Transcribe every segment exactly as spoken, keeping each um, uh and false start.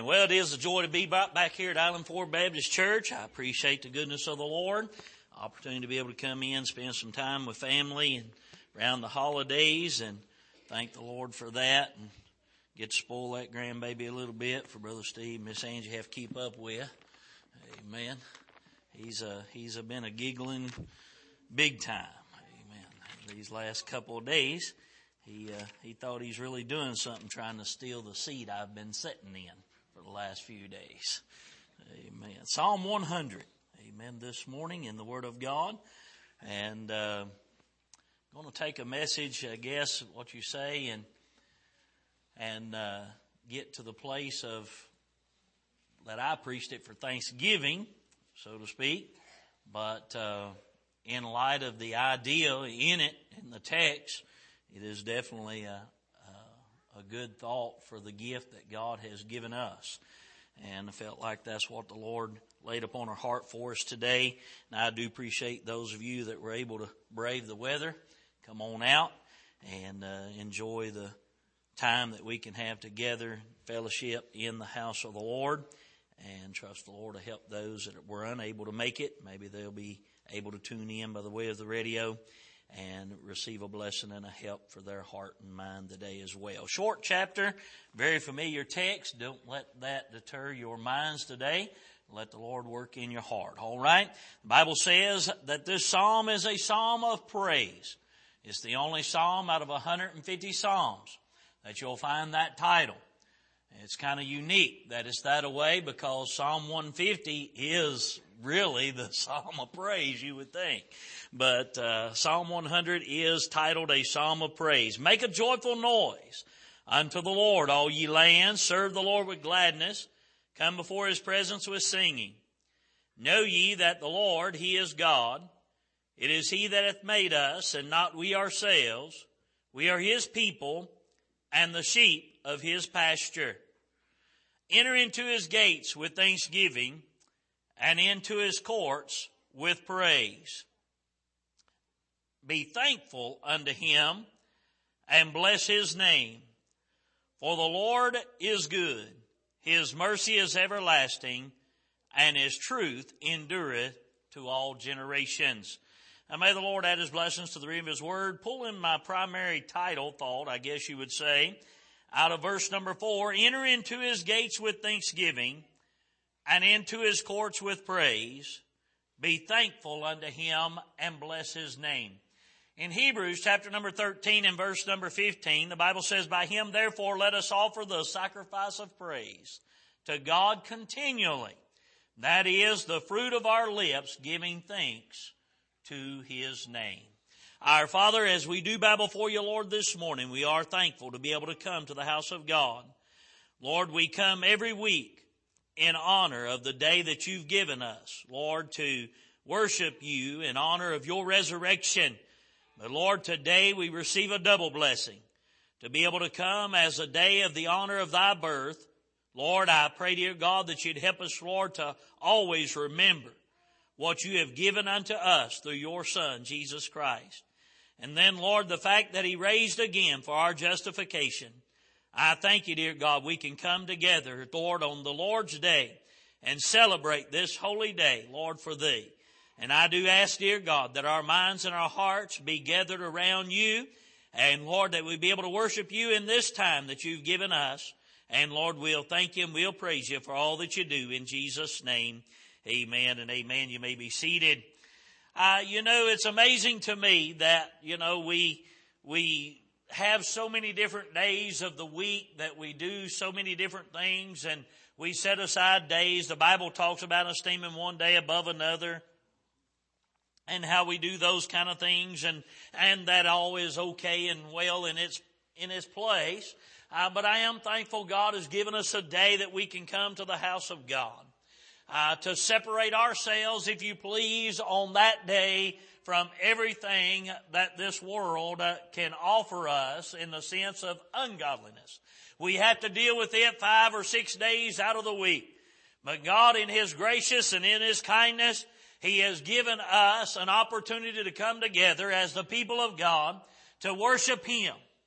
Amen. Well, it is a joy to be back here at Island Ford Baptist Church. I appreciate the goodness of the Lord. Opportunity to be able to come in, spend some time with family and around the holidays, and thank the Lord for that. And get to spoil that grandbaby a little bit for Brother Steve, Miss Angie have to keep up with. Amen. He's a, he's a been a giggling big time. Amen. These last couple of days, he uh, he thought he's really doing something, trying to steal the seat I've been sitting in for the last few days. Amen. Psalm one hundred. Amen. This morning in the Word of God, and uh, I'm going to take a message, I guess, what you say, and and uh, get to the place of that I preached it for Thanksgiving, so to speak, but uh, in light of the idea in it, in the text, it is definitely a, a, a good thought for the gift that God has given us. And I felt like that's what the Lord laid upon our heart for us today. And I do appreciate those of you that were able to brave the weather, come on out and uh, enjoy the time that we can have together, fellowship in the house of the Lord, and trust the Lord to help those that were unable to make it. Maybe they'll be able to tune in by the way of the radio and receive a blessing and a help for their heart and mind today as well. Short chapter, very familiar text. Don't let that deter your minds today. Let the Lord work in your heart. All right. The Bible says that this psalm is a psalm of praise. It's the only psalm out of one hundred fifty psalms that you'll find that title. It's kind of unique that it's that way, because Psalm one fifty is really the psalm of praise, you would think. But uh, Psalm one hundred is titled a psalm of praise. Make a joyful noise unto the Lord, all ye lands. Serve the Lord with gladness. Come before his presence with singing. Know ye that the Lord, he is God. It is he that hath made us, and not we ourselves. We are his people, and the sheep of his pasture. Enter into his gates with thanksgiving, and into his courts with praise. Be thankful unto him, and bless his name. For the Lord is good. His mercy is everlasting, and his truth endureth to all generations. And may the Lord add his blessings to the reading of his word. Pull in my primary title thought, I guess you would say, out of verse number four. Enter into his gates with thanksgiving, and into his courts with praise. Be thankful unto him, and bless his name. In Hebrews chapter number thirteen and verse number fifteen, the Bible says, by him therefore let us offer the sacrifice of praise to God continually. That is the fruit of our lips, giving thanks to his name. Our Father, as we do bow before you, Lord, this morning, we are thankful to be able to come to the house of God. Lord, we come every week in honor of the day that you've given us, Lord, to worship you in honor of your resurrection. But Lord, today we receive a double blessing to be able to come as a day of the honor of thy birth. Lord, I pray, dear God, that you'd help us, Lord, to always remember what you have given unto us through your Son, Jesus Christ. And then, Lord, the fact that he raised again for our justification. I thank you, dear God, we can come together, Lord, on the Lord's day and celebrate this holy day, Lord, for thee. And I do ask, dear God, that our minds and our hearts be gathered around you. And, Lord, that we be able to worship you in this time that you've given us. And, Lord, we'll thank you and we'll praise you for all that you do in Jesus' name. Amen and amen. You may be seated. Uh, you know, it's amazing to me that, you know, we, we have so many different days of the week that we do so many different things, and we set aside days. The Bible talks about esteeming one day above another and how we do those kind of things, and, and that all is okay and well in its, in its place. Uh, but I am thankful God has given us a day that we can come to the house of God. Uh, to separate ourselves, if you please, on that day from everything that this world uh, can offer us in the sense of ungodliness. We have to deal with it five or six days out of the week. But God, in his gracious and in his kindness, he has given us an opportunity to come together as the people of God to worship him.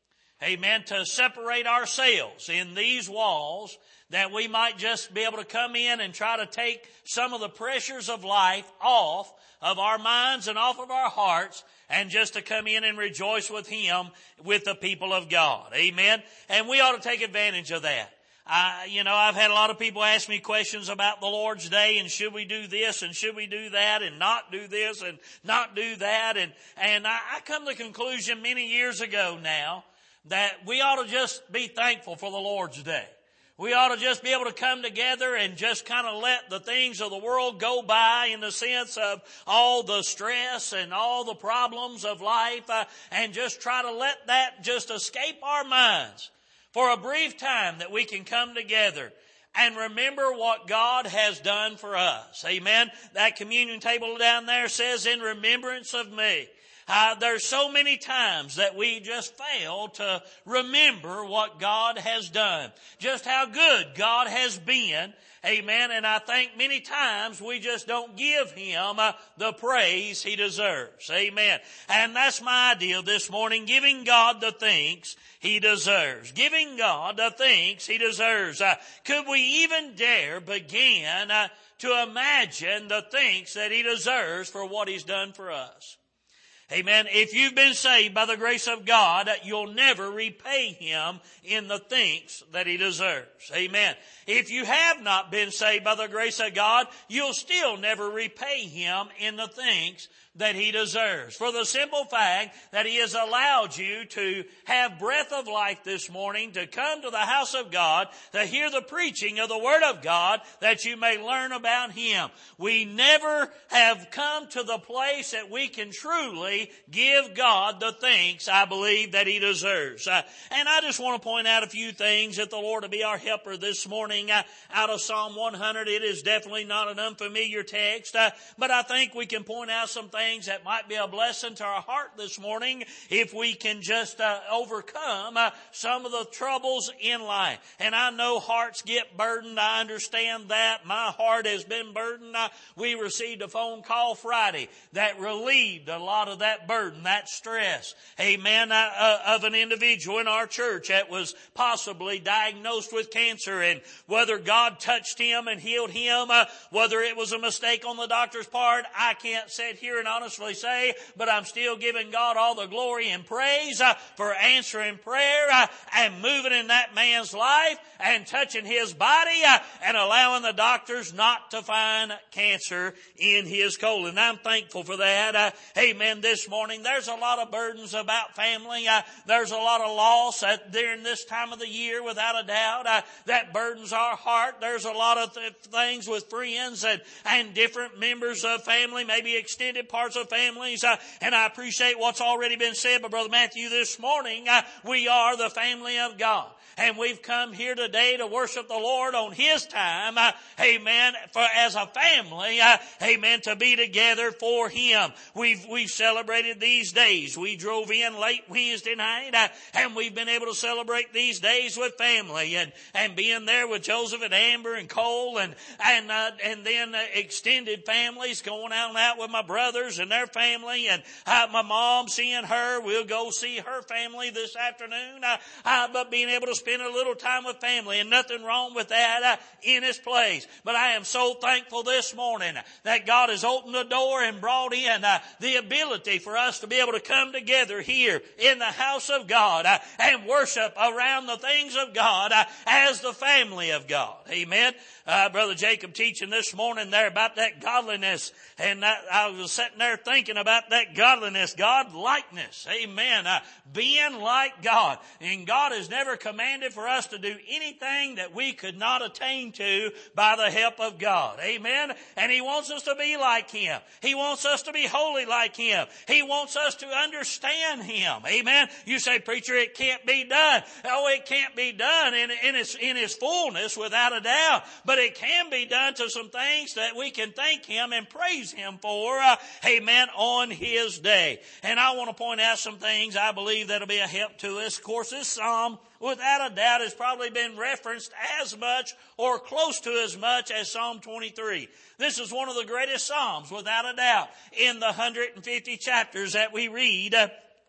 amen, to separate ourselves in these walls, that we might just be able to come in and try to take some of the pressures of life off of our minds and off of our hearts, and just to come in and rejoice with Him, with the people of God. Amen. And we ought to take advantage of that. I, you know, I've had a lot of people ask me questions about the Lord's Day, and should we do this and should we do that and not do this and not do that. And, and I, I come to the conclusion many years ago now that we ought to just be thankful for the Lord's Day. We ought to just be able to come together and just kind of let the things of the world go by, in the sense of all the stress and all the problems of life, uh, and just try to let that just escape our minds for a brief time, that we can come together and remember what God has done for us. Amen. That communion table down there says, in remembrance of me. Uh, there's so many times that we just fail to remember what God has done, just how good God has been. Amen. And I think many times we just don't give Him uh, the praise He deserves. Amen. And that's my idea this morning, giving God the thanks He deserves. Giving God the thanks He deserves. Uh, could we even dare begin uh, to imagine the thanks that He deserves for what He's done for us? Amen. If you've been saved by the grace of God, you'll never repay Him in the thanks that He deserves. Amen. If you have not been saved by the grace of God, you'll still never repay Him in the thanks that He deserves. For the simple fact that He has allowed you to have breath of life this morning, to come to the house of God, to hear the preaching of the Word of God, that you may learn about Him. We never have come to the place that we can truly give God the thanks, I believe, that He deserves. Uh, and I just want to point out a few things that the Lord will be our helper this morning uh, out of Psalm one hundred. It is definitely not an unfamiliar text, uh, but I think we can point out some things that might be a blessing to our heart this morning, if we can just uh, overcome uh, some of the troubles in life. And I know hearts get burdened. I understand that. My heart has been burdened. Uh, we received a phone call Friday that relieved a lot of that burden, that stress. Amen. Uh, uh, of an individual in our church that was possibly diagnosed with cancer, and whether God touched him and healed him, uh, whether it was a mistake on the doctor's part, I can't sit here and honestly say, but I'm still giving God all the glory and praise uh, for answering prayer uh, and moving in that man's life and touching his body uh, and allowing the doctors not to find cancer in his colon. I'm thankful for that. Uh, amen. This morning, there's a lot of burdens about family. Uh, there's a lot of loss uh, during this time of the year, without a doubt. Uh, that burdens our heart. There's a lot of th- things with friends and, and different members of family, maybe extended parts of families, uh, and I appreciate what's already been said by Brother Matthew this morning. Uh, we are the family of God, and we've come here today to worship the Lord on His time, uh, amen, for as a family, uh, amen, to be together for Him. We've, we've celebrated these days. We drove in late Wednesday night, uh, and we've been able to celebrate these days with family, and, and being there with Joseph and Amber and Cole, and, and, uh, and then uh, extended families, going out and out with my brothers and their family, and uh, my mom, seeing her. We'll go see her family this afternoon, uh, uh, but being able to spend a little time with family, and nothing wrong with that uh, in its place. But I am so thankful this morning that God has opened the door and brought in uh, the ability for us to be able to come together here in the house of God uh, and worship around the things of God uh, as the family of God. Amen. Uh, Brother Jacob teaching this morning there about that godliness, and that, I was sitting there thinking about that godliness, God likeness. Amen. Uh, being like God. And God has never commanded for us to do anything that we could not attain to by the help of God. Amen. And He wants us to be like Him. He wants us to be holy like Him. He wants us to understand Him. Amen. You say, preacher, it can't be done. Oh, it can't be done in, in its, in its fullness, without a doubt. But it can be done to some things that we can thank Him and praise Him for, uh, amen, on His day. And I want to point out some things I believe that'll be a help to us. Of course, this psalm, without a doubt, has probably been referenced as much or close to as much as Psalm twenty-three. This is one of the greatest psalms, without a doubt, in the one hundred fifty chapters that we read. Uh,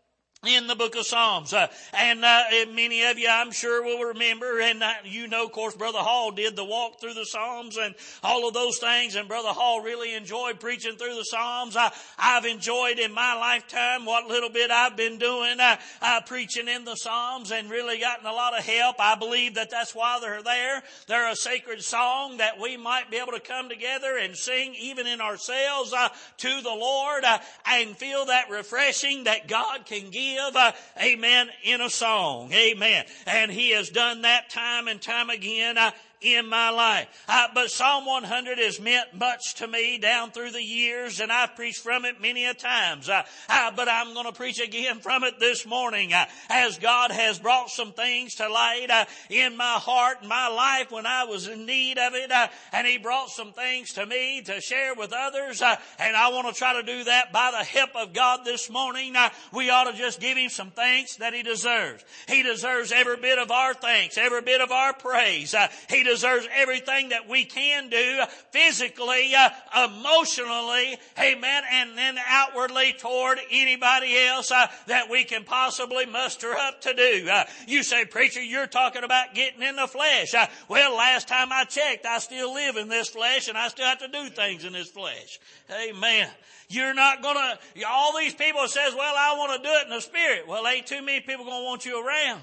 in the book of Psalms. Uh, and uh, many of you, I'm sure, will remember, and uh, you know, of course, Brother Hall did the walk through the Psalms and all of those things, and Brother Hall really enjoyed preaching through the Psalms. I, I've enjoyed in my lifetime what little bit I've been doing, uh, uh, preaching in the Psalms, and really gotten a lot of help. I believe that that's why they're there. They're a sacred song that we might be able to come together and sing even in ourselves uh, to the Lord uh, and feel that refreshing that God can give. Uh, amen, in a song. Amen. And He has done that time and time again uh, in my life. Uh, but Psalm one hundred has meant much to me down through the years, and I've preached from it many a times. Uh, uh, but I'm going to preach again from it this morning uh, as God has brought some things to light uh, in my heart and my life when I was in need of it. Uh, and He brought some things to me to share with others. Uh, and I want to try to do that by the help of God this morning. Uh, we ought to just give Him some thanks that He deserves. He deserves every bit of our thanks, every bit of our praise. Uh, he deserves everything that we can do physically, uh, emotionally, amen, and then outwardly toward anybody else uh, that we can possibly muster up to do. Uh, you say, preacher, you're talking about getting in the flesh. Uh, well, last time I checked, I still live in this flesh, and I still have to do things in this flesh. Amen. You're not going to, all these people says, well, I want to do it in the spirit. Well, ain't too many people going to want you around.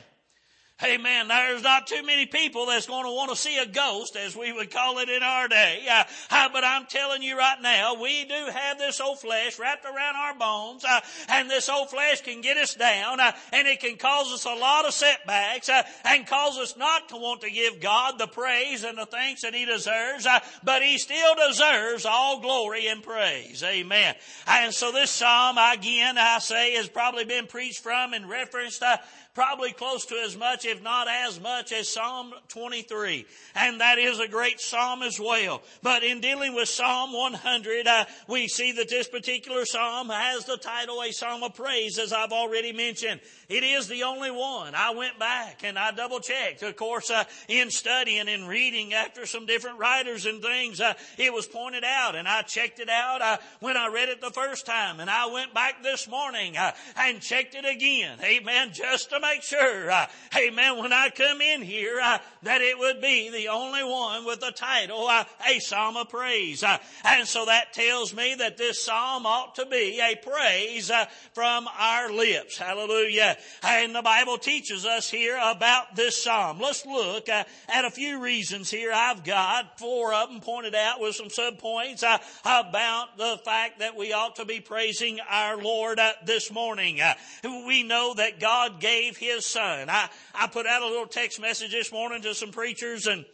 Amen. There's not too many people that's going to want to see a ghost, as we would call it in our day. Uh, uh, but I'm telling you right now, we do have this old flesh wrapped around our bones, uh, and this old flesh can get us down, uh, and it can cause us a lot of setbacks, uh, and cause us not to want to give God the praise and the thanks that He deserves, uh, but He still deserves all glory and praise. Amen. And so this psalm, again, I say, has probably been preached from and referenced uh, probably close to as much, if not as much, as Psalm twenty-three. And that is a great psalm as well. But in dealing with Psalm one hundred, uh, we see that this particular psalm has the title, A Psalm of Praise, as I've already mentioned. It is the only one. I went back and I double checked. Of course, uh, in studying and reading after some different writers and things, uh, it was pointed out, and I checked it out uh, when I read it the first time. And I went back this morning uh, and checked it again. Amen. Just to make sure, uh, amen, when I come in here, uh, that it would be the only one with the title, uh, A Psalm of Praise. Uh, and so that tells me that this psalm ought to be a praise uh, from our lips. Hallelujah. And the Bible teaches us here about this psalm. Let's look uh, at a few reasons here. I've got four of them pointed out with some subpoints uh, about the fact that we ought to be praising our Lord uh, this morning. Uh, we know that God gave His Son. I, I put out a little text message this morning to some preachers and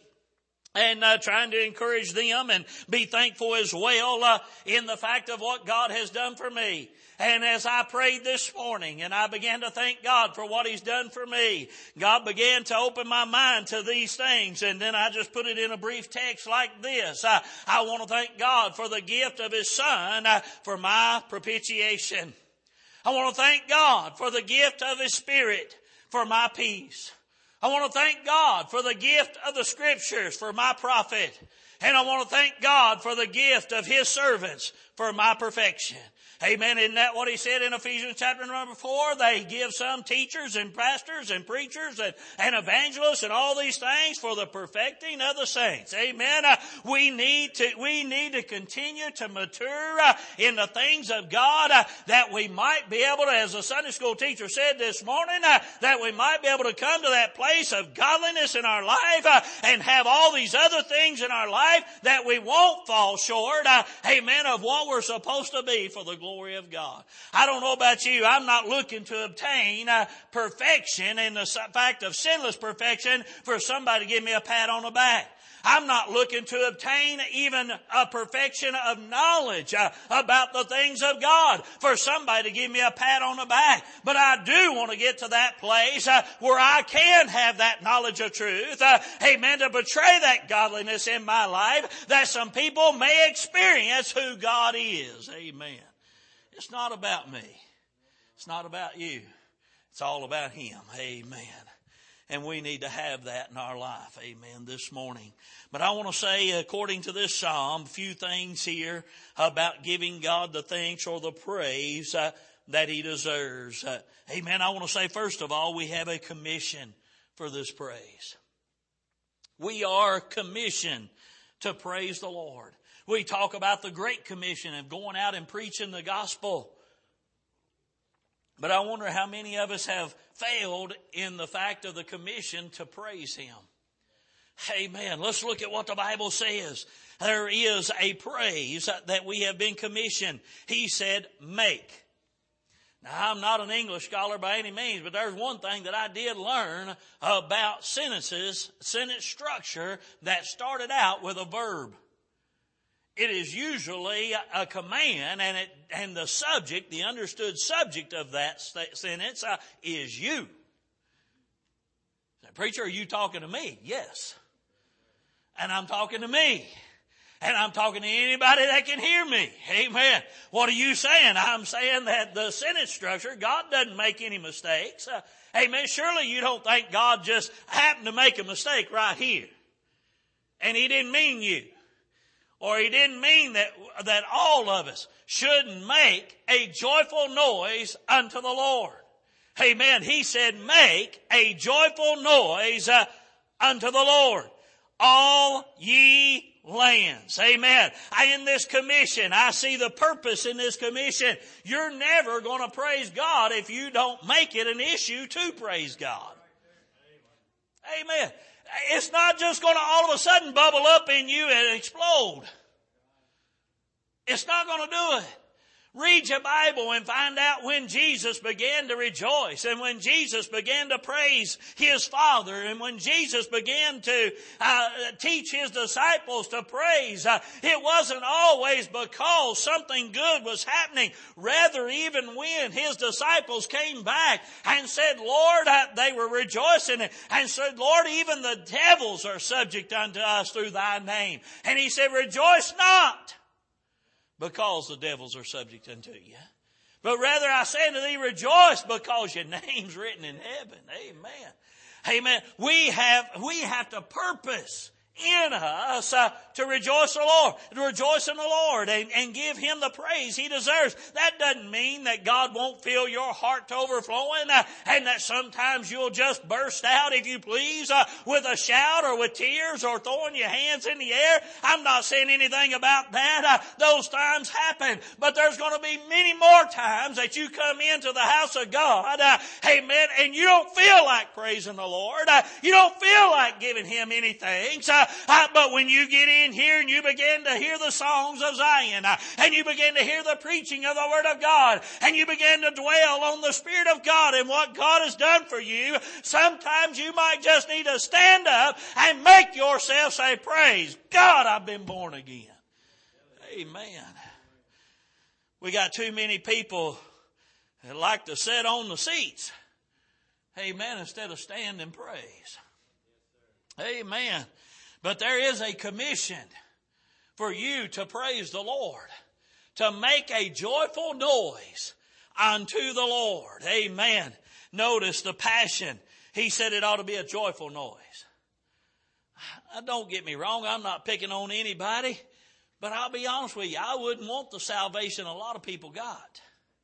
And uh, trying to encourage them and be thankful as well uh, in the fact of what God has done for me. And as I prayed this morning and I began to thank God for what He's done for me, God began to open my mind to these things. And then I just put it in a brief text like this. Uh, I want to thank God for the gift of His Son uh, for my propitiation. I want to thank God for the gift of His Spirit for my peace. I want to thank God for the gift of the Scriptures for my profit. And I want to thank God for the gift of His servants for my perfection. Amen. Isn't that what He said in Ephesians chapter number four? They give some teachers and pastors and preachers and, and evangelists and all these things for the perfecting of the saints. Amen. Uh, we need to, we need to continue to mature uh, in the things of God uh, that we might be able to, as the Sunday school teacher said this morning, uh, that we might be able to come to that place of godliness in our life uh, and have all these other things in our life that we won't fall short, uh, amen, of what we're supposed to be for the glory glory of God. I don't know about you. I'm not looking to obtain uh, perfection in the fact of sinless perfection for somebody to give me a pat on the back. I'm not looking to obtain even a perfection of knowledge uh, about the things of God for somebody to give me a pat on the back. But I do want to get to that place uh, where I can have that knowledge of truth. Uh, amen. To portray that godliness in my life that some people may experience who God is. Amen. It's not about me. It's not about you. It's all about Him. Amen. And we need to have that in our life. Amen. This morning. But I want to say, according to this psalm, a few things here about giving God the thanks or the praise. Uh, that He deserves. Uh, amen. I want to say, first of all, we have a commission for this praise. We are commissioned to praise the Lord. We talk about the Great Commission of going out and preaching the gospel. But I wonder how many of us have failed in the fact of the commission to praise Him. Amen. Let's look at what the Bible says. There is a praise that we have been commissioned. He said, make. Now, I'm not an English scholar by any means, but there's one thing that I did learn about sentences, sentence structure that started out with a verb. It is usually a command, and it and the subject, the understood subject of that sentence uh, is you. Preacher, are you talking to me? Yes. And I'm talking to me. And I'm talking to anybody that can hear me. Amen. What are you saying? I'm saying that the sentence structure, God doesn't make any mistakes. Uh, amen. Surely you don't think God just happened to make a mistake right here. And He didn't mean you. Or He didn't mean that, that all of us shouldn't make a joyful noise unto the Lord. Amen. He said, make a joyful noise uh, unto the Lord, all ye lands. Amen. I, in this commission, I see the purpose in this commission. You're never going to praise God if you don't make it an issue to praise God. Amen. It's not just going to all of a sudden bubble up in you and explode. It's not going to do it. Read your Bible and find out when Jesus began to rejoice and when Jesus began to praise His Father and when Jesus began to uh, teach His disciples to praise. Uh, it wasn't always because something good was happening. Rather, even when His disciples came back and said, Lord, uh, they were rejoicing and said, Lord, even the devils are subject unto us through Thy name. And He said, rejoice not, because the devils are subject unto you. But rather I say unto thee, rejoice, because your name's written in heaven. Amen. Amen. We have, we have to purpose in us uh, to rejoice the Lord, to rejoice in the Lord and, and give Him the praise He deserves. That doesn't mean that God won't fill your heart to overflowing uh, and that sometimes you'll just burst out, if you please, uh, with a shout or with tears or throwing your hands in the air. I'm not saying anything about that. Uh, those times happen, but there's going to be many more times that you come into the house of God, uh, amen, and you don't feel like praising the Lord. Uh, you don't feel like giving Him anything. So, Uh, but when you get in here and you begin to hear the songs of Zion uh, and you begin to hear the preaching of the Word of God and you begin to dwell on the Spirit of God and what God has done for you, sometimes you might just need to stand up and make yourself say, praise God, I've been born again. Amen. We got too many people that like to sit on the seats. Amen. Instead of stand and praise. Amen. But there is a commission for you to praise the Lord, to make a joyful noise unto the Lord. Amen. Notice the passion. He said it ought to be a joyful noise. Don't get me wrong, I'm not picking on anybody, but I'll be honest with you, I wouldn't want the salvation a lot of people got.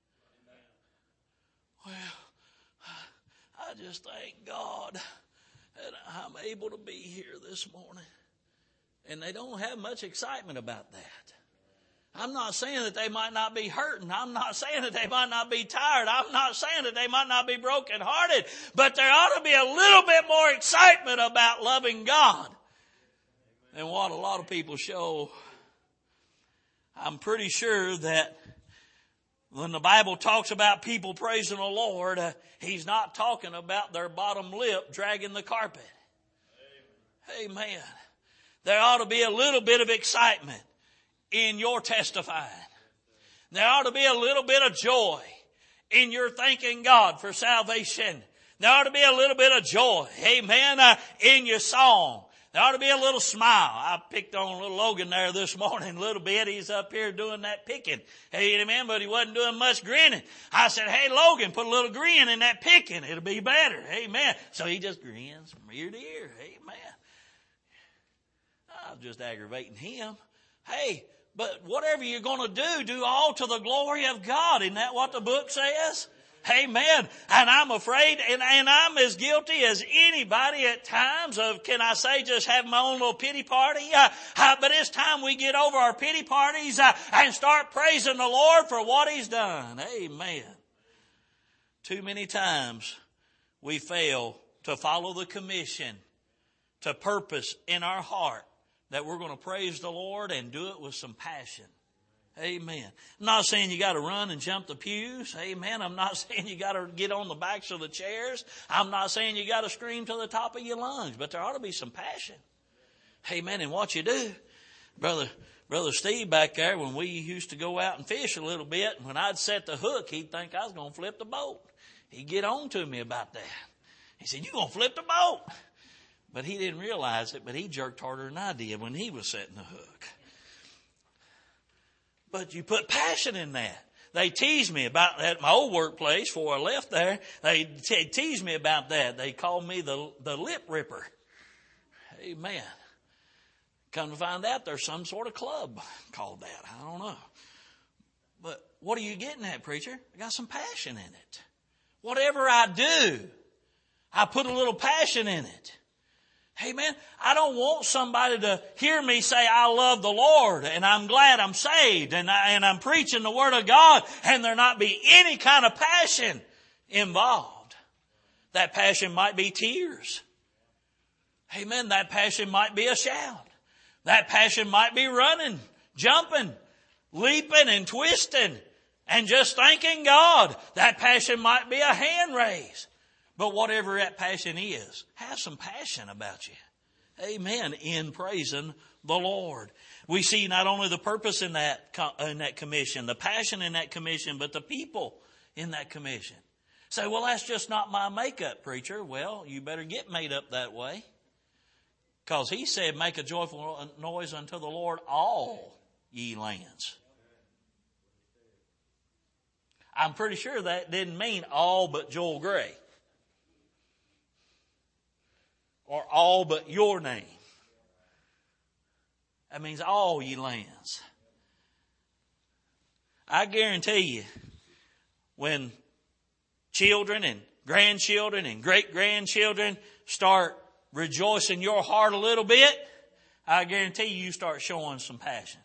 Well, I just thank God that I'm able to be here this morning. And they don't have much excitement about that. I'm not saying that they might not be hurting. I'm not saying that they might not be tired. I'm not saying that they might not be brokenhearted. But there ought to be a little bit more excitement about loving God than what a lot of people show. I'm pretty sure that when the Bible talks about people praising the Lord, uh, He's not talking about their bottom lip dragging the carpet. Amen. Amen. There ought to be a little bit of excitement in your testifying. There ought to be a little bit of joy in your thanking God for salvation. There ought to be a little bit of joy, amen, uh, in your song. There ought to be a little smile. I picked on little Logan there this morning a little bit. He's up here doing that picking. Amen. But he wasn't doing much grinning. I said, hey, Logan, put a little grin in that picking. It'll be better. Amen. So he just grins from ear to ear. Amen. I was just aggravating him. Hey, But whatever you're going to do, do all to the glory of God. Isn't that what the book says? Amen. And I'm afraid, and, and I'm as guilty as anybody at times of, can I say, just have my own little pity party. Uh, uh, but it's time we get over our pity parties uh, and start praising the Lord for what He's done. Amen. Too many times we fail to follow the commission, to purpose in our heart that we're going to praise the Lord and do it with some passion. Amen. I'm not saying you got to run and jump the pews. Amen. I'm not saying you got to get on the backs of the chairs. I'm not saying you got to scream to the top of your lungs, but there ought to be some passion. Amen. In what you do. Brother, Brother Steve back there, when we used to go out and fish a little bit, when I'd set the hook, he'd think I was going to flip the boat. He'd get on to me about that. He said, "You going to flip the boat?" But he didn't realize it, but he jerked harder than I did when he was setting the hook. But you put passion in that. They teased me about that at my old workplace before I left there. They te- teased me about that. They called me the, the lip ripper. Amen. Come to find out there's some sort of club called that. I don't know. But what are you getting at, preacher? I got some passion in it. Whatever I do, I put a little passion in it. Amen. I don't want somebody to hear me say, "I love the Lord and I'm glad I'm saved and, I, and I'm preaching the Word of God," and there not be any kind of passion involved. That passion might be tears. Amen. That passion might be a shout. That passion might be running, jumping, leaping and twisting and just thanking God. That passion might be a hand raise. But whatever that passion is, have some passion about you. Amen. In praising the Lord. We see not only the purpose in that, in that commission, the passion in that commission, but the people in that commission. Say, "Well, that's just not my makeup, preacher." Well, you better get made up that way. Because He said, "Make a joyful noise unto the Lord, all ye lands." I'm pretty sure that didn't mean all but Joel Gray. Or all but your name. That means all ye lands. I guarantee you, when children and grandchildren and great-grandchildren start rejoicing your heart a little bit, I guarantee you, you start showing some passion.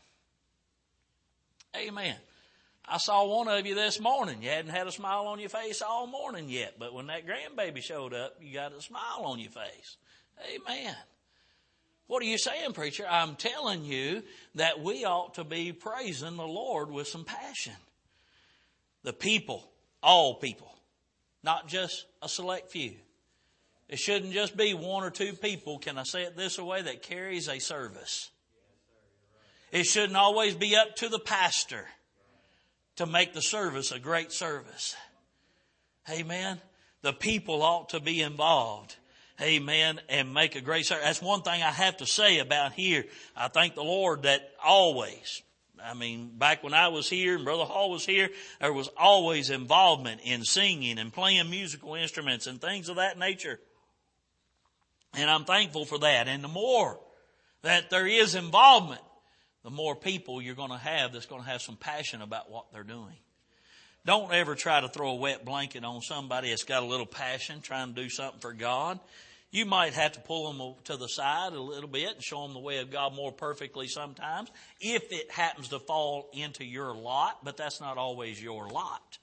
Amen. I saw one of you this morning. You hadn't had a smile on your face all morning yet, but when that grandbaby showed up, you got a smile on your face. Amen. What are you saying, preacher? I'm telling you that we ought to be praising the Lord with some passion. The people, all people, not just a select few. It shouldn't just be one or two people, can I say it this way, that carries a service. It shouldn't always be up to the pastor to make the service a great service. Amen. The people ought to be involved. Amen. And make a great service. That's one thing I have to say about here. I thank the Lord that always, I mean, back when I was here and Brother Hall was here, there was always involvement in singing and playing musical instruments and things of that nature. And I'm thankful for that. And the more that there is involvement, the more people you're going to have that's going to have some passion about what they're doing. Don't ever try to throw a wet blanket on somebody that's got a little passion trying to do something for God. You might have to pull them to the side a little bit and show them the way of God more perfectly sometimes, if it happens to fall into your lot, but that's not always your lot.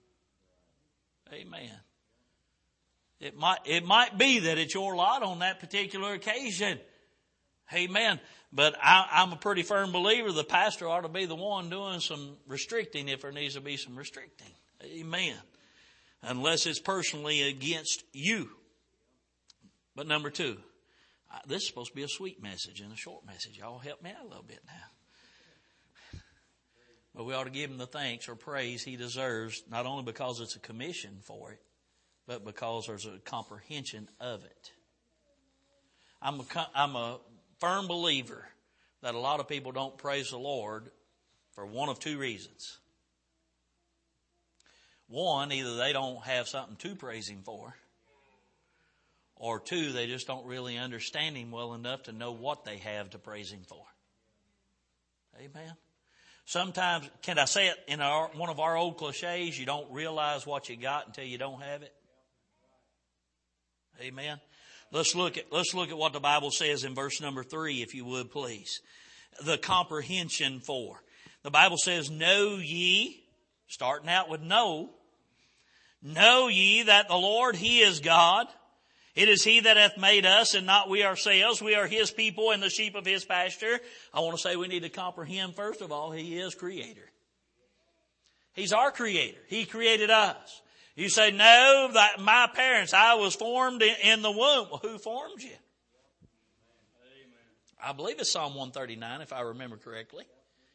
Amen. It might, it might be that it's your lot on that particular occasion. Amen. But I, I'm a pretty firm believer the pastor ought to be the one doing some restricting if there needs to be some restricting. Amen. Unless it's personally against you. But number two, this is supposed to be a sweet message and a short message. Y'all help me out a little bit now. But we ought to give Him the thanks or praise He deserves, not only because it's a commission for it, but because there's a comprehension of it. I'm a, I'm a firm believer that a lot of people don't praise the Lord for one of two reasons. One, either they don't have something to praise Him for, or two, they just don't really understand Him well enough to know what they have to praise Him for. Amen. Sometimes, can I say it in our, one of our old cliches, you don't realize what you got until you don't have it? Amen. Let's look at, let's look at what the Bible says in verse number three, if you would, please. The comprehension for. The Bible says, know ye, starting out with know, know ye that the Lord, He is God. It is He that hath made us and not we ourselves. We are His people and the sheep of His pasture. I want to say we need to comprehend, first of all, He is Creator. He's our Creator. He created us. You say, no, that my parents, I was formed in the womb. Well, who formed you? I believe it's Psalm one thirty-nine, if I remember correctly. It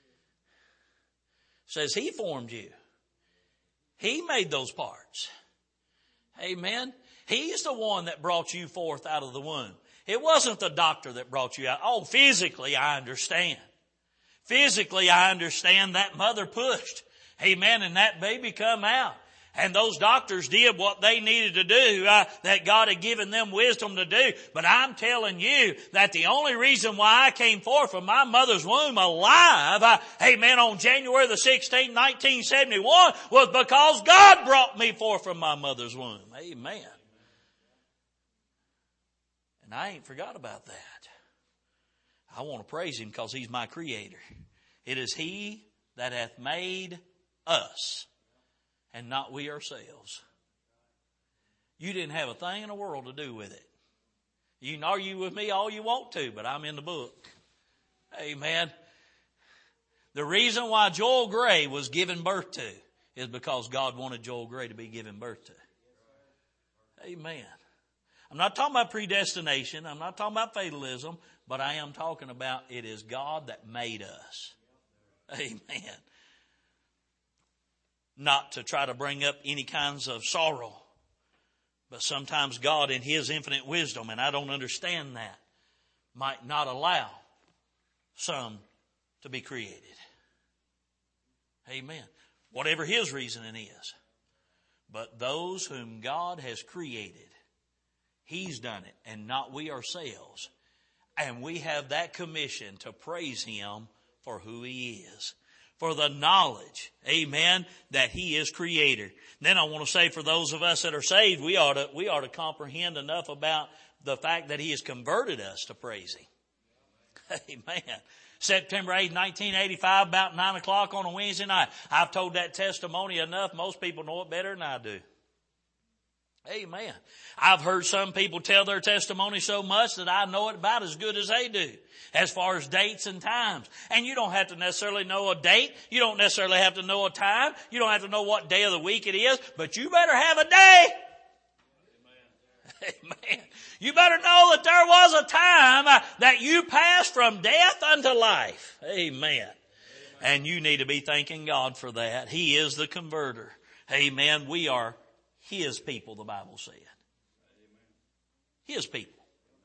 says He formed you. He made those parts. Amen. He's the one that brought you forth out of the womb. It wasn't the doctor that brought you out. Oh, physically, I understand. Physically, I understand that mother pushed. Amen. And that baby come out. And those doctors did what they needed to do, uh, that God had given them wisdom to do. But I'm telling you that the only reason why I came forth from my mother's womb alive, uh, amen, on January the sixteenth, nineteen seventy-one, was because God brought me forth from my mother's womb. Amen. And I ain't forgot about that. I want to praise Him because He's my Creator. It is He that hath made us, and not we ourselves. You didn't have a thing in the world to do with it. You can argue with me all you want to, but I'm in the book. Amen. The reason why Joel Gray was given birth to is because God wanted Joel Gray to be given birth to. Amen. I'm not talking about predestination. I'm not talking about fatalism, but I am talking about it is God that made us. Amen. Not to try to bring up any kinds of sorrow, but sometimes God in His infinite wisdom, and I don't understand that, might not allow some to be created. Amen. Whatever His reasoning is. But those whom God has created, He's done it, and not we ourselves. And we have that commission to praise Him for who He is. For the knowledge, amen, that He is Creator. Then I want to say for those of us that are saved, we ought to, we ought to comprehend enough about the fact that He has converted us to praise Him. Amen. September eighth, nineteen eighty-five, about nine o'clock on a Wednesday night. I've told that testimony enough. Most people know it better than I do. Amen. I've heard some people tell their testimony so much that I know it about as good as they do, as far as dates and times. And you don't have to necessarily know a date. You don't necessarily have to know a time. You don't have to know what day of the week it is, but you better have a day. Amen. Amen. You better know that there was a time uh, that you passed from death unto life. Amen. Amen. And you need to be thanking God for that. He is the converter. Amen. We are His people, the Bible said. His people.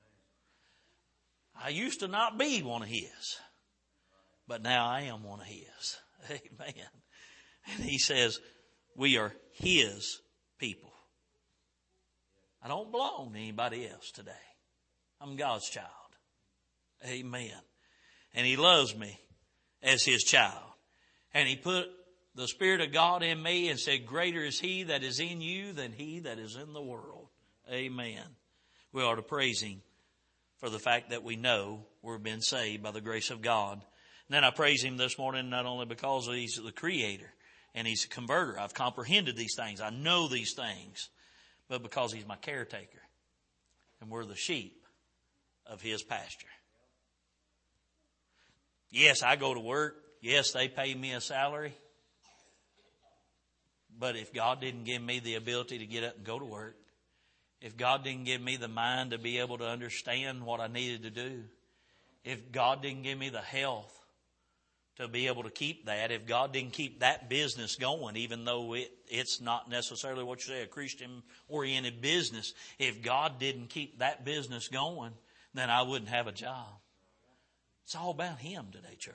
I used to not be one of His, but now I am one of His. Amen. And He says, we are His people. I don't belong to anybody else today. I'm God's child. Amen. And He loves me as His child. And He put the Spirit of God in me and said, greater is He that is in you than he that is in the world. Amen. We ought to praise Him for the fact that we know we've been saved by the grace of God. And then I praise Him this morning not only because He's the Creator and He's a converter. I've comprehended these things. I know these things. But because He's my caretaker. And we're the sheep of His pasture. Yes, I go to work. Yes, they pay me a salary. But if God didn't give me the ability to get up and go to work, if God didn't give me the mind to be able to understand what I needed to do, if God didn't give me the health to be able to keep that, if God didn't keep that business going, even though it, it's not necessarily what you say, a Christian-oriented business, if God didn't keep that business going, then I wouldn't have a job. It's all about Him today, church.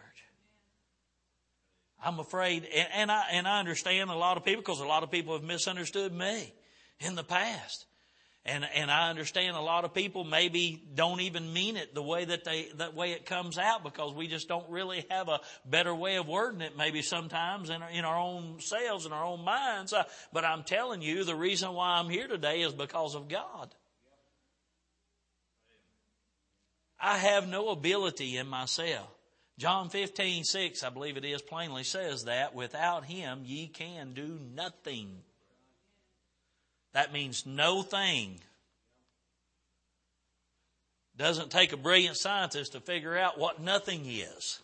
I'm afraid, and, and I and I understand a lot of people, because a lot of people have misunderstood me in the past. And, and I understand a lot of people maybe don't even mean it the way that they, that way it comes out, because we just don't really have a better way of wording it maybe sometimes in our, in our own selves, in our own minds. Uh, but I'm telling you, the reason why I'm here today is because of God. I have no ability in myself. John fifteen six, I believe it is, plainly says that without Him ye can do nothing. That means no thing. Doesn't take a brilliant scientist to figure out what nothing is.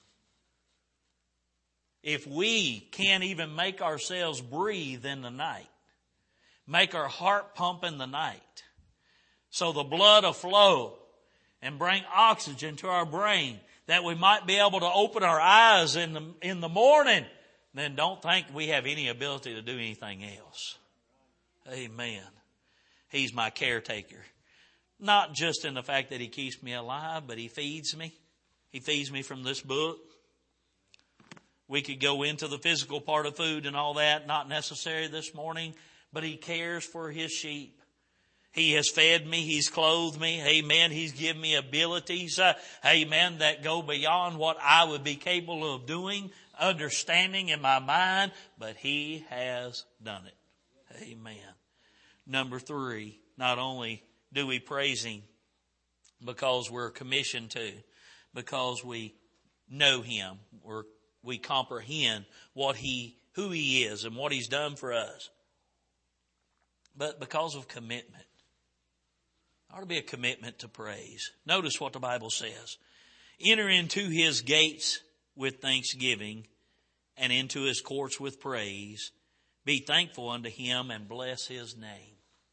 If we can't even make ourselves breathe in the night, make our heart pump in the night, so the blood will flow and bring oxygen to our brain, that we might be able to open our eyes in the, in the morning, then don't think we have any ability to do anything else. Amen. He's my caretaker. Not just in the fact that He keeps me alive, but He feeds me. He feeds me from this book. We could go into the physical part of food and all that, not necessary this morning, but He cares for His sheep. He has fed me. He's clothed me. Amen. He's given me abilities, uh, amen, that go beyond what I would be capable of doing, understanding in my mind, but He has done it. Amen. Number three, not only do we praise Him because we're commissioned to, because we know Him, or we comprehend what He, who He is and what He's done for us, but because of commitment. There ought to be a commitment to praise. Notice what the Bible says. Enter into His gates with thanksgiving and into His courts with praise. Be thankful unto Him and bless His name.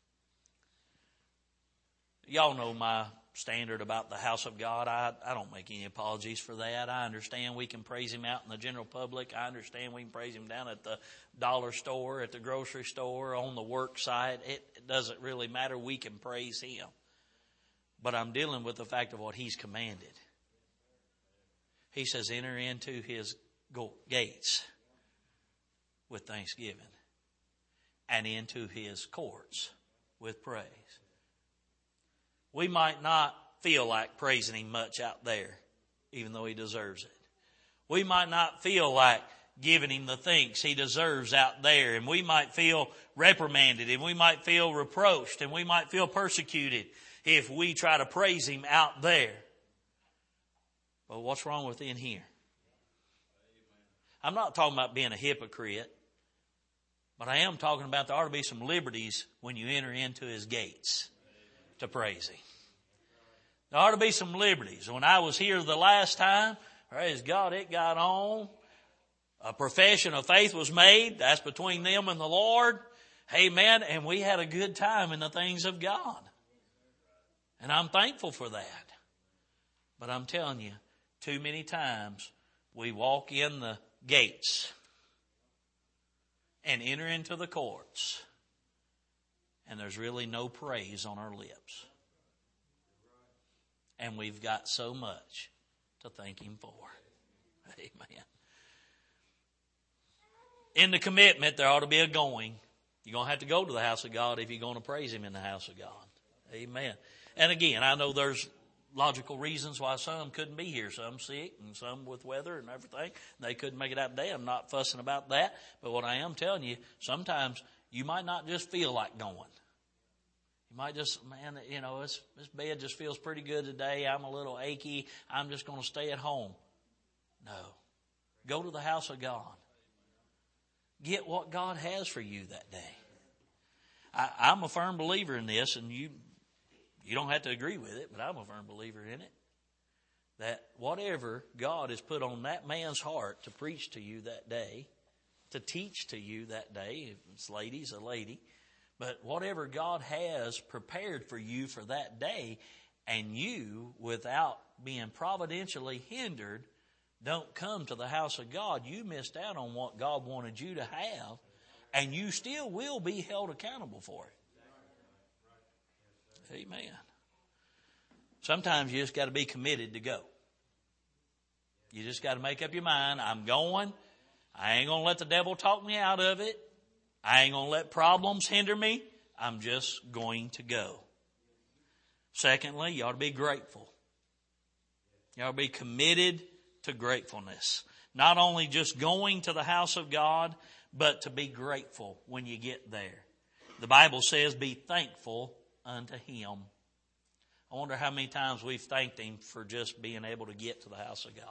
Y'all know my standard about the house of God. I, I don't make any apologies for that. I understand we can praise Him out in the general public. I understand we can praise Him down at the dollar store, at the grocery store, on the work site. It, it doesn't really matter. We can praise Him. But I'm dealing with the fact of what He's commanded. He says, enter into His gates with thanksgiving and into His courts with praise. We might not feel like praising Him much out there, even though He deserves it. We might not feel like giving Him the thanks He deserves out there. And we might feel reprimanded, and we might feel reproached, and we might feel persecuted if we try to praise Him out there. But what's wrong with in here? I'm not talking about being a hypocrite, but I am talking about there ought to be some liberties when you enter into His gates to praise Him. There ought to be some liberties. When I was here the last time, praise God, it got on. A profession of faith was made. That's between them and the Lord. Amen. And we had a good time in the things of God. And I'm thankful for that. But I'm telling you, too many times we walk in the gates and enter into the courts, and there's really no praise on our lips. And we've got so much to thank Him for. Amen. In the commitment, there ought to be a going. You're going to have to go to the house of God if you're going to praise Him in the house of God. Amen. And again, I know there's logical reasons why some couldn't be here. Some sick and some with weather and everything. They couldn't make it out today. I'm not fussing about that. But what I am telling you, sometimes you might not just feel like going. You might just, man, you know, this, this bed just feels pretty good today. I'm a little achy. I'm just going to stay at home. No. Go to the house of God. Get what God has for you that day. I, I'm a firm believer in this, and you you don't have to agree with it, but I'm a firm believer in it. That whatever God has put on that man's heart to preach to you that day, to teach to you that day, if it's ladies, a lady, but whatever God has prepared for you for that day, and you, without being providentially hindered, don't come to the house of God, you missed out on what God wanted you to have, and you still will be held accountable for it. Amen. Sometimes you just got to be committed to go. You just got to make up your mind, I'm going. I ain't going to let the devil talk me out of it. I ain't going to let problems hinder me. I'm just going to go. Secondly, you ought to be grateful. You ought to be committed to gratefulness. Not only just going to the house of God, but to be grateful when you get there. The Bible says, be thankful unto Him. I wonder how many times we've thanked Him for just being able to get to the house of God.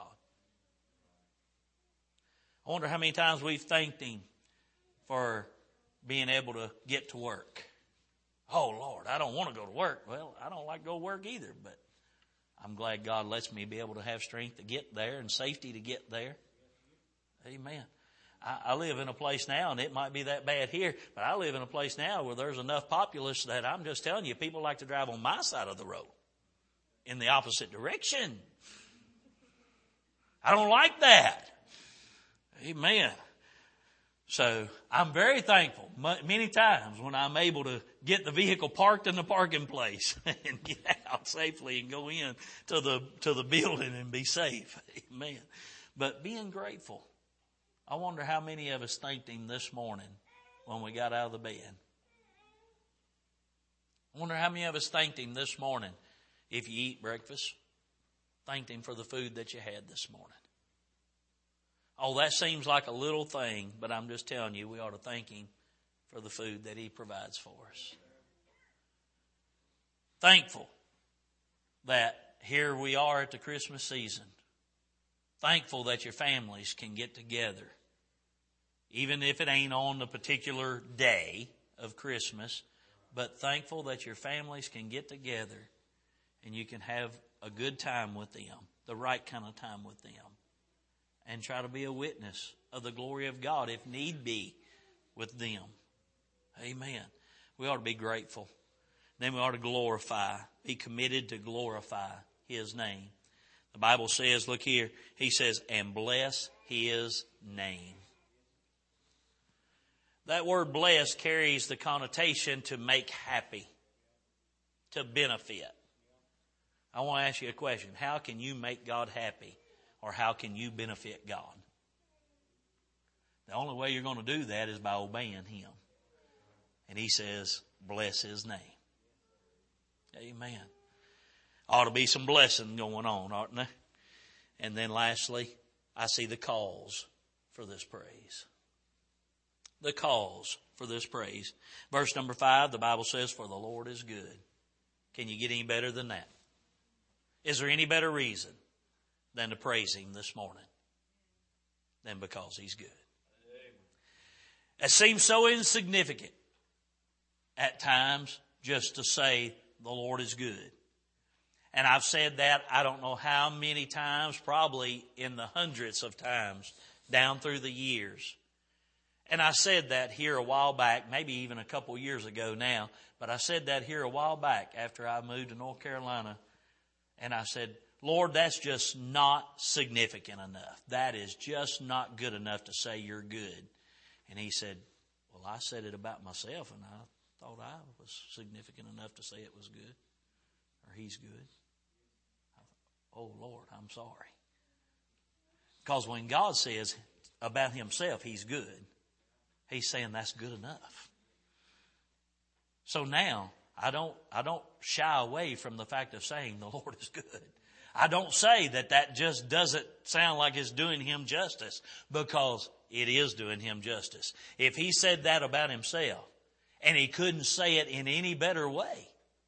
I wonder how many times we've thanked Him for being able to get to work. Oh, Lord, I don't want to go to work. Well, I don't like to go to work either, but I'm glad God lets me be able to have strength to get there and safety to get there. Amen. I, I live in a place now, and it might be that bad here, but I live in a place now where there's enough populace that I'm just telling you, people like to drive on my side of the road in the opposite direction. I don't like that. Amen. So I'm very thankful many times when I'm able to get the vehicle parked in the parking place and get out safely and go in to the, to the building and be safe. Amen. But being grateful. I wonder how many of us thanked Him this morning when we got out of the bed. I wonder how many of us thanked Him this morning if you eat breakfast. Thanked Him for the food that you had this morning. Oh, that seems like a little thing, but I'm just telling you, we ought to thank Him for the food that He provides for us. Thankful that here we are at the Christmas season. Thankful that your families can get together. Even if it ain't on the particular day of Christmas, but thankful that your families can get together and you can have a good time with them, the right kind of time with them. And try to be a witness of the glory of God, if need be, with them. Amen. We ought to be grateful. Then we ought to glorify, be committed to glorify His name. The Bible says, look here, He says, and bless His name. That word bless carries the connotation to make happy, to benefit. I want to ask you a question. How can you make God happy? Or how can you benefit God? The only way you're going to do that is by obeying Him. And He says, bless His name. Amen. Ought to be some blessing going on, oughtn't there? And then lastly, I see the cause for this praise. The cause for this praise. Verse number five, the Bible says, for the Lord is good. Can you get any better than that? Is there any better reason than to praise Him this morning? Than because He's good. It seems so insignificant at times just to say the Lord is good. And I've said that I don't know how many times, probably in the hundreds of times down through the years. And I said that here a while back, maybe even a couple years ago now, but I said that here a while back after I moved to North Carolina. And I said, Lord, that's just not significant enough. That is just not good enough to say you're good. And He said, well, I said it about myself, and I thought I was significant enough to say it was good, or He's good. I thought, oh, Lord, I'm sorry. Because when God says about Himself He's good, He's saying that's good enough. So now, I don't, I don't shy away from the fact of saying the Lord is good. I don't say that that just doesn't sound like it's doing Him justice, because it is doing Him justice. If He said that about Himself and He couldn't say it in any better way,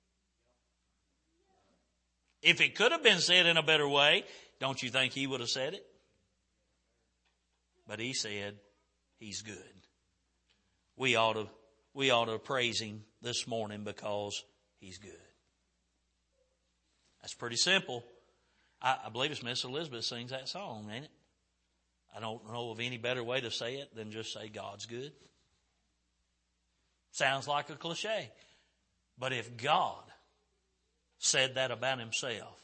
if it could have been said in a better way, don't you think He would have said it? But He said He's good. We ought to, we ought to praise Him this morning because He's good. That's pretty simple. I, I believe it's Miss Elizabeth sings that song, ain't it? I don't know of any better way to say it than just say God's good. Sounds like a cliche. But if God said that about Himself,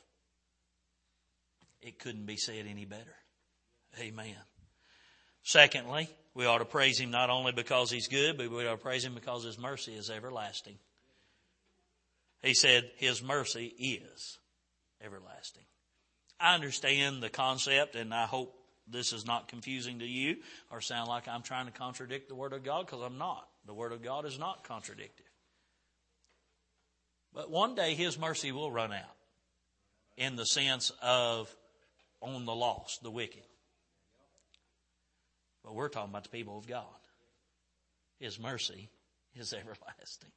it couldn't be said any better. Amen. Secondly, we ought to praise Him not only because He's good, but we ought to praise Him because His mercy is everlasting. He said His mercy is everlasting. I understand the concept, and I hope this is not confusing to you or sound like I'm trying to contradict the Word of God, because I'm not. The Word of God is not contradictive. But one day His mercy will run out, in the sense of on the lost, the wicked. But we're talking about the people of God. His mercy is everlasting.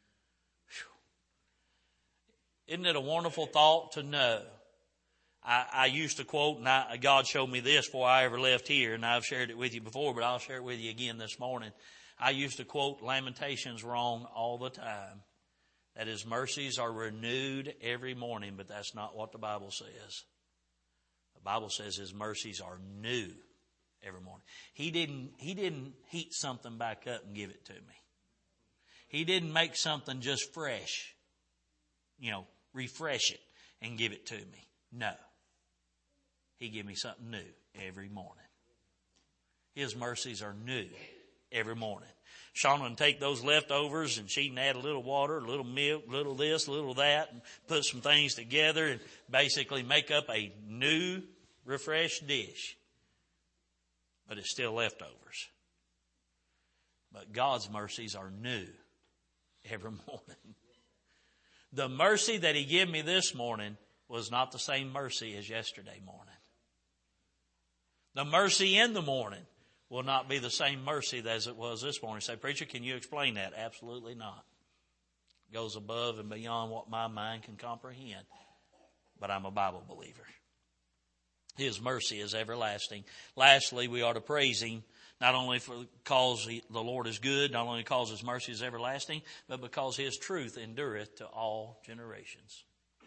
Whew. Isn't it a wonderful thought to know? I, I used to quote, and I, God showed me this before I ever left here, and I've shared it with you before, but I'll share it with you again this morning. I used to quote Lamentations wrong all the time, that His mercies are renewed every morning, but that's not what the Bible says. The Bible says His mercies are new every morning. He didn't, He didn't heat something back up and give it to me. He didn't make something just fresh, you know, refresh it and give it to me. No. He gave me something new every morning. His mercies are new every morning. Shauna would take those leftovers and she can add a little water, a little milk, a little this, a little that, and put some things together and basically make up a new, refreshed dish. But it's still leftovers. But God's mercies are new every morning. The mercy that He gave me this morning was not the same mercy as yesterday morning. The mercy in the morning will not be the same mercy as it was this morning. Say, preacher, can you explain that? Absolutely not. It goes above and beyond what my mind can comprehend. But I'm a Bible believer. His mercy is everlasting. Lastly, we ought to praise Him, not only for because he, the Lord is good, not only because His mercy is everlasting, but because His truth endureth to all generations.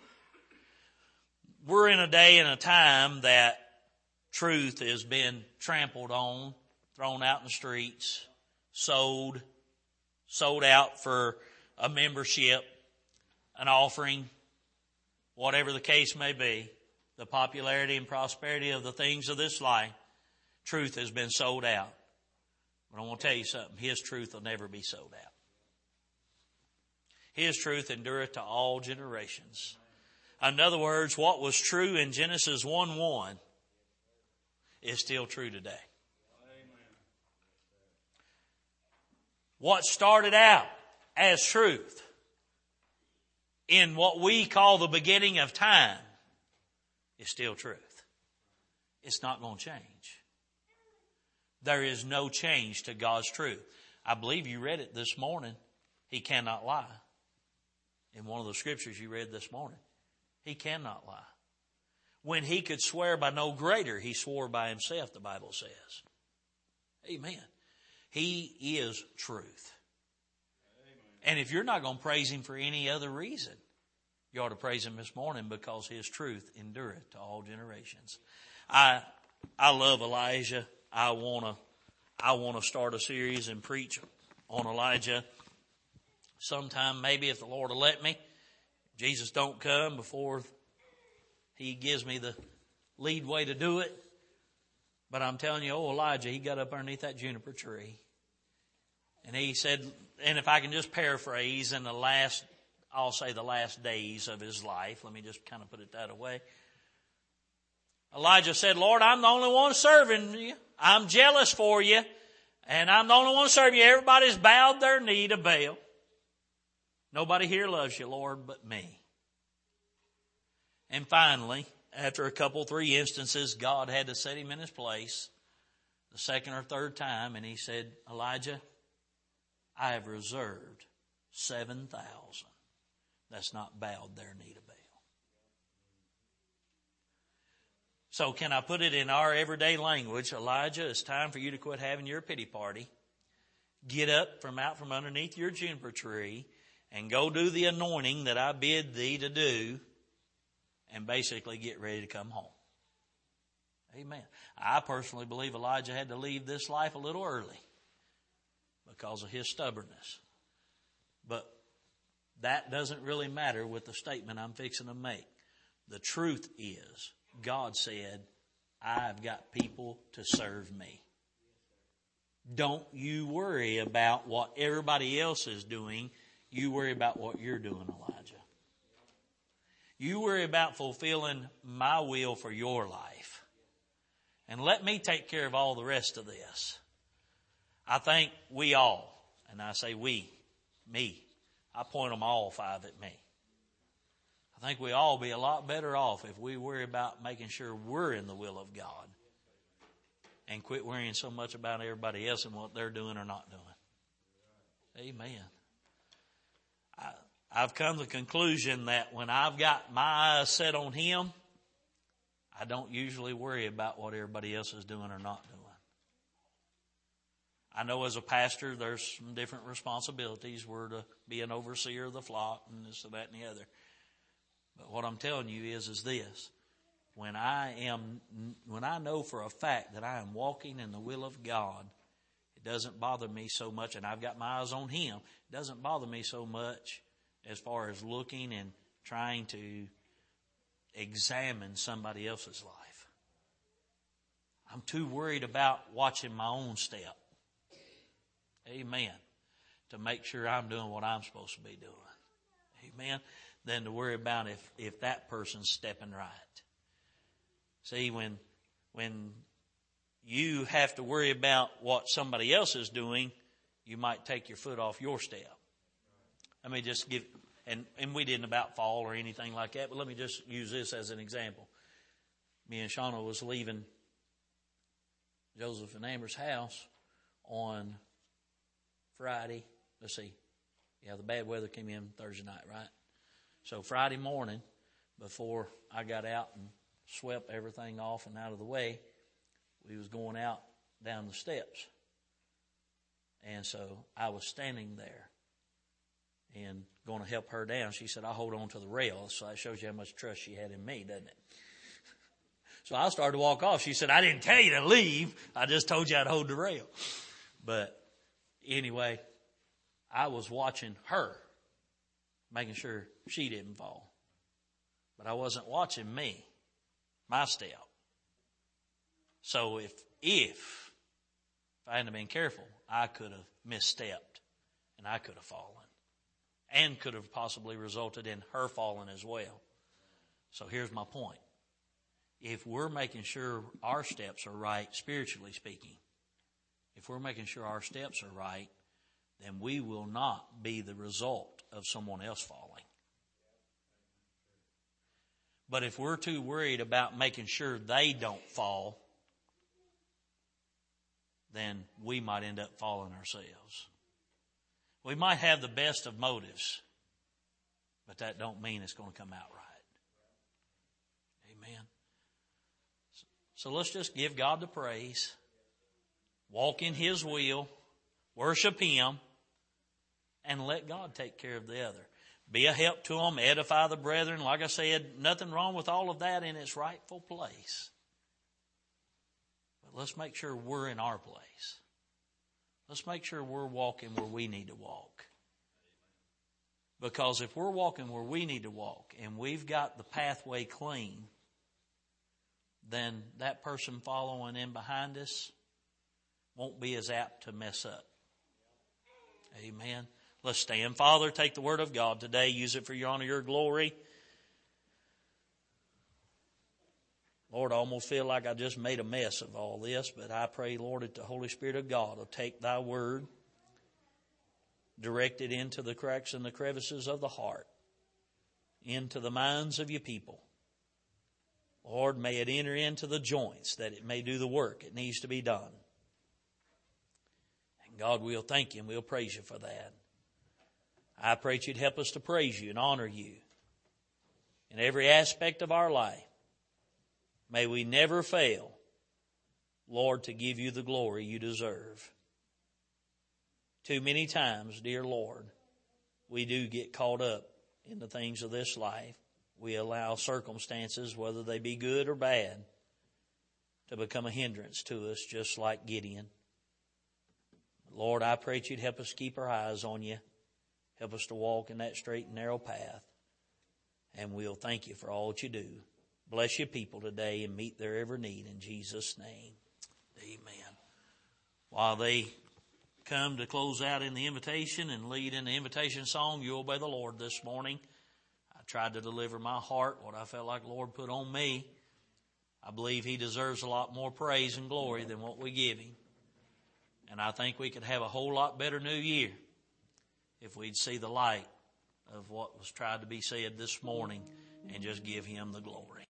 We're in a day and a time that truth has been trampled on, thrown out in the streets, sold, sold out for a membership, an offering, whatever the case may be. The popularity and prosperity of the things of this life, truth has been sold out. But I want to tell you something. His truth will never be sold out. His truth endureth to all generations. In other words, what was true in Genesis one one is still true today. What started out as truth in what we call the beginning of time is still truth. It's not going to change. There is no change to God's truth. I believe you read it this morning. He cannot lie. In one of the scriptures you read this morning. He cannot lie. When He could swear by no greater, He swore by Himself, the Bible says. Amen. He is truth. And if you're not going to praise Him for any other reason, you ought to praise Him this morning because His truth endureth to all generations. I I love Elijah. I wanna I wanna start a series and preach on Elijah sometime, maybe if the Lord will let me. Jesus don't come before He gives me the lead way to do it. But I'm telling you, oh Elijah, he got up underneath that juniper tree. And he said, and if I can just paraphrase, in the last, I'll say the last days of his life, let me just kind of put it that way. Elijah said, Lord, I'm the only one serving you. I'm jealous for you. And I'm the only one serving you. Everybody's bowed their knee to Baal. Nobody here loves you, Lord, but me. And finally, after a couple, three instances, God had to set him in his place the second or third time. And He said, Elijah, I have reserved seven thousand that's not bowed their knee to Baal. So can I put it in our everyday language? Elijah, it's time for you to quit having your pity party. Get up from out from underneath your juniper tree and go do the anointing that I bid thee to do and basically get ready to come home. Amen. I personally believe Elijah had to leave this life a little early because of his stubbornness. But that doesn't really matter with the statement I'm fixing to make. The truth is, God said, I've got people to serve me. Don't you worry about what everybody else is doing. You worry about what you're doing, Elijah. You worry about fulfilling my will for your life. And let me take care of all the rest of this. I think we all, and I say we, me, I point them all five at me. I think we all be a lot better off if we worry about making sure we're in the will of God and quit worrying so much about everybody else and what they're doing or not doing. Amen. I, I've come to the conclusion that when I've got my eyes set on Him, I don't usually worry about what everybody else is doing or not doing. I know as a pastor, there's some different responsibilities. We're to be an overseer of the flock and this and that and the other. But what I'm telling you is, is this. When I am, when I know for a fact that I am walking in the will of God, it doesn't bother me so much, and I've got my eyes on Him. It doesn't bother me so much as far as looking and trying to examine somebody else's life. I'm too worried about watching my own step. Amen. To make sure I'm doing what I'm supposed to be doing. Amen. Than to worry about if, if that person's stepping right. See, when, when you have to worry about what somebody else is doing, you might take your foot off your step. Let me just give, and, and we didn't about fall or anything like that, but let me just use this as an example. Me and Shauna was leaving Joseph and Amber's house on Friday. Let's see. Yeah, the bad weather came in Thursday night, right? So Friday morning, before I got out and swept everything off and out of the way, we was going out down the steps. And so I was standing there and going to help her down. She said, I'll hold on to the rail. So that shows you how much trust she had in me, doesn't it? So I started to walk off. She said, I didn't tell you to leave. I just told you I'd hold the rail. But anyway, I was watching her, making sure she didn't fall. But I wasn't watching me, my step. So if, if, if I hadn't been careful, I could have misstepped and I could have fallen and could have possibly resulted in her falling as well. So here's my point. If we're making sure our steps are right, spiritually speaking, if we're making sure our steps are right, then we will not be the result of someone else falling. But if we're too worried about making sure they don't fall, then we might end up falling ourselves. We might have the best of motives, but that don't mean it's going to come out right. Amen. So let's just give God the praise, walk in His will, worship Him, and let God take care of the other. Be a help to them, edify the brethren. Like I said, nothing wrong with all of that in its rightful place. But let's make sure we're in our place. Let's make sure we're walking where we need to walk. Because if we're walking where we need to walk and we've got the pathway clean, then that person following in behind us won't be as apt to mess up. Amen. Let's stand. Father, take the word of God today. Use it for your honor, your glory. Lord, I almost feel like I just made a mess of all this, but I pray, Lord, that the Holy Spirit of God will take thy word, direct it into the cracks and the crevices of the heart, into the minds of your people. Lord, may it enter into the joints that it may do the work it needs to be done. And God, we'll thank you and we'll praise you for that. I pray that you'd help us to praise you and honor you in every aspect of our life. May we never fail, Lord, to give you the glory you deserve. Too many times, dear Lord, we do get caught up in the things of this life. We allow circumstances, whether they be good or bad, to become a hindrance to us, just like Gideon. Lord, I pray that you'd help us keep our eyes on you. Help us to walk in that straight and narrow path. And we'll thank you for all that you do. Bless your people today and meet their every need in Jesus' name. Amen. While they come to close out in the invitation and lead in the invitation song, you obey the Lord this morning. I tried to deliver my heart, what I felt like the Lord put on me. I believe He deserves a lot more praise and glory than what we give Him. And I think we could have a whole lot better new year if we'd see the light of what was tried to be said this morning and just give Him the glory.